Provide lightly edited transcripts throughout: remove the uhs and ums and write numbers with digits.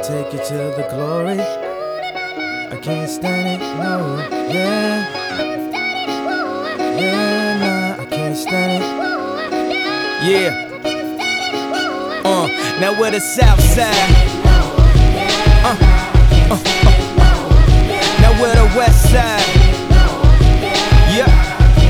take you to the glory. I can't stand it, no, yeah. Yeah, nah, I can't stand it. Yeah. Now we're the South Side. Now we're the West Side. Yeah.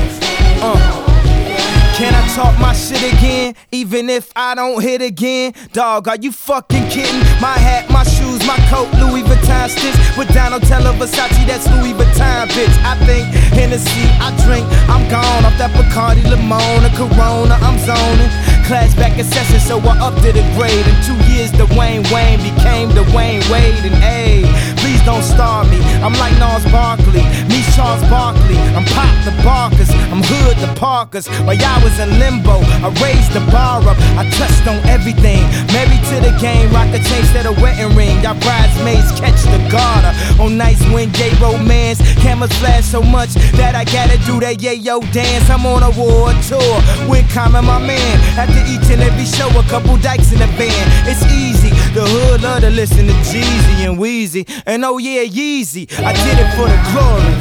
Can I talk my shit again, even if I don't hit again? Dog, are you fucking kidding? My hat, my shoes, my coat, Louis Vuitton stitch with Donatella Versace, that's Louis Vuitton, bitch. I think Hennessy, I drink, I'm gone off that Bacardi, Limona, Corona, I'm zoning. Class back in session, so I upped it a grade. In 2 years, Dwayne Wayne became Dwayne Wade. And ayy, please don't starve me. I'm like Nas Barkley, me Charles Barkley. I'm Pop the Barkers, I'm Hood the Parkers. While y'all was in limbo, I raised the bar up. I touched on everything. Married to the game, rock a chain instead of wedding ring. Y'all bridesmaids catch the garter. On nights when gay romance cameras flash so much that I gotta do that yayo dance. I'm on a world tour with Common, my man. After each and every show, a couple dykes in the band. It's easy, the hood love to listen to Jeezy and Weezy. And oh yeah, Yeezy, I did it for the glory.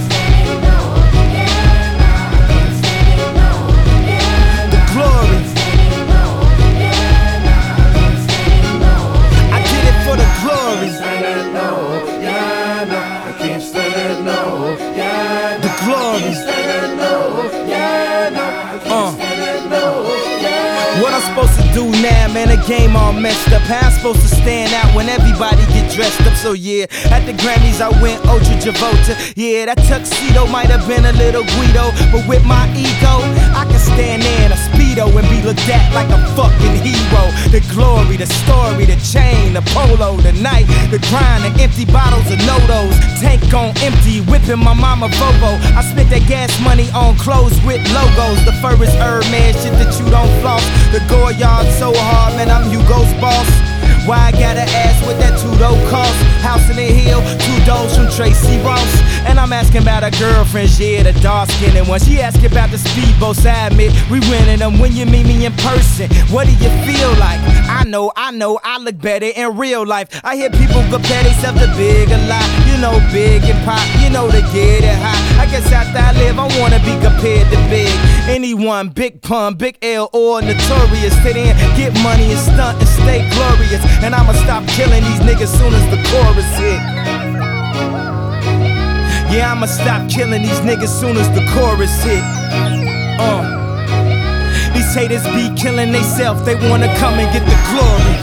The glory. I did it for the glory. The glory. What I'm supposed to do now, man, the game all messed up. How I'm supposed to stand out when everybody get dressed up? So yeah, at the Grammys I went Ultra Travolta. Yeah, that tuxedo might have been a little Guido, but with my ego, I can stand there in a Speedo and be looked at like a fucking hero. The glory, the story, the chain, the polo, the night, the grind, the empty bottles of No-Dos. Tank on empty, whipping my mama Volvo. I spent that gas money on clothes with logos. The fur is Hermes, shit that you don't floss. The Goyard so hard, man, I'm Hugo's boss. Why I gotta ask what that $2 cost? House in the hill, $2 from Tracy Ross. And I'm asking about her girlfriend, yeah, the dark-skinned one. She asking about the speedboats, I admit we winning them. When you meet me in person, what do you feel like? I know, I look better in real life. I hear people compare themselves to Big a lot. You know, Big and Pop, you know they get it hot. I guess after I live, I wanna be compared to Big. Anyone, Big Pun, Big L, or Notorious. Sit in, get money and stunt and stay glorious. And I'ma stop killing these niggas soon as the chorus hit. Yeah, I'ma stop killing these niggas soon as the chorus hit. These haters be killing theyself, they wanna come and get the glory.